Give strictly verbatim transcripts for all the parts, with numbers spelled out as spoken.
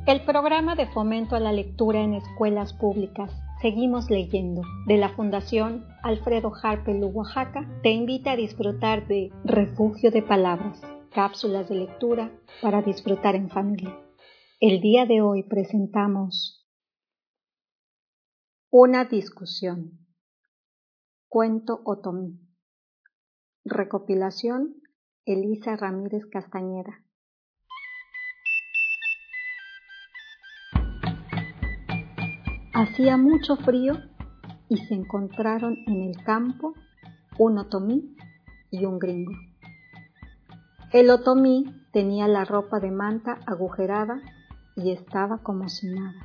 El programa de fomento a la lectura en escuelas públicas Seguimos Leyendo de la Fundación Alfredo Harpelú, Oaxaca, te invita a disfrutar de Refugio de Palabras, cápsulas de lectura para disfrutar en familia. El día de hoy presentamos Una discusión. Cuento otomí. Recopilación Elisa Ramírez Castañeda. Hacía mucho frío y se encontraron en el campo un otomí y un gringo. El otomí tenía la ropa de manta agujerada y estaba como si nada.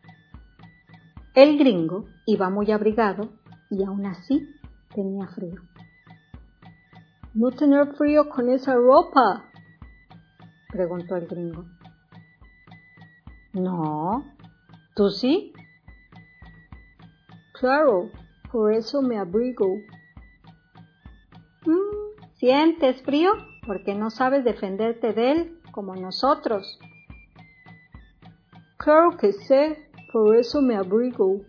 El gringo iba muy abrigado y aún así tenía frío. ¿No tener frío con esa ropa?, preguntó el gringo. No, ¿tú sí? Claro, por eso me abrigo. Mm, ¿sientes frío? Porque no sabes defenderte de él como nosotros. Claro que sé, por eso me abrigo.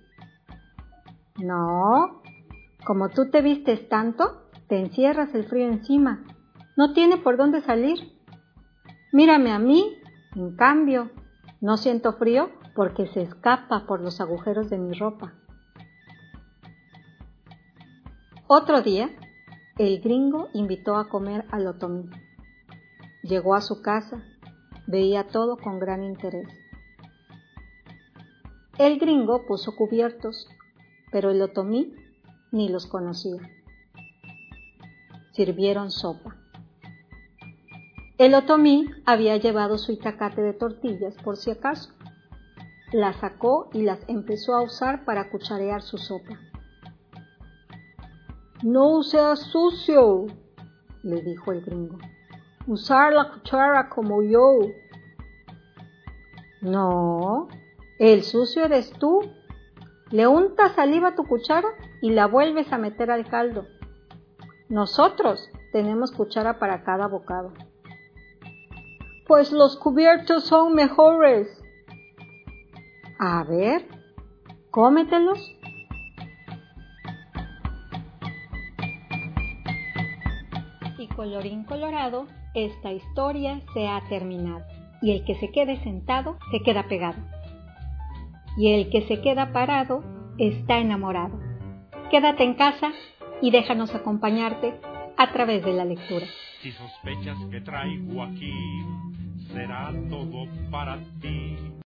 No, como tú te vistes tanto, te encierras el frío encima. No tiene por dónde salir. Mírame a mí, en cambio, no siento frío porque se escapa por los agujeros de mi ropa. Otro día, el gringo invitó a comer al otomí. Llegó a su casa, veía todo con gran interés. El gringo puso cubiertos, pero el otomí ni los conocía. Sirvieron sopa. El otomí había llevado su itacate de tortillas por si acaso. Las sacó y las empezó a usar para cucharear su sopa. No seas sucio, le dijo el gringo. Usar la cuchara como yo. No, el sucio eres tú. Le untas saliva a tu cuchara y la vuelves a meter al caldo. Nosotros tenemos cuchara para cada bocado. Pues los cubiertos son mejores. A ver, cómetelos. Y colorín colorado, esta historia se ha terminado. Y el que se quede sentado, se queda pegado. Y el que se queda parado, está enamorado. Quédate en casa y déjanos acompañarte a través de la lectura. Si sospechas que traigo aquí, será todo para ti.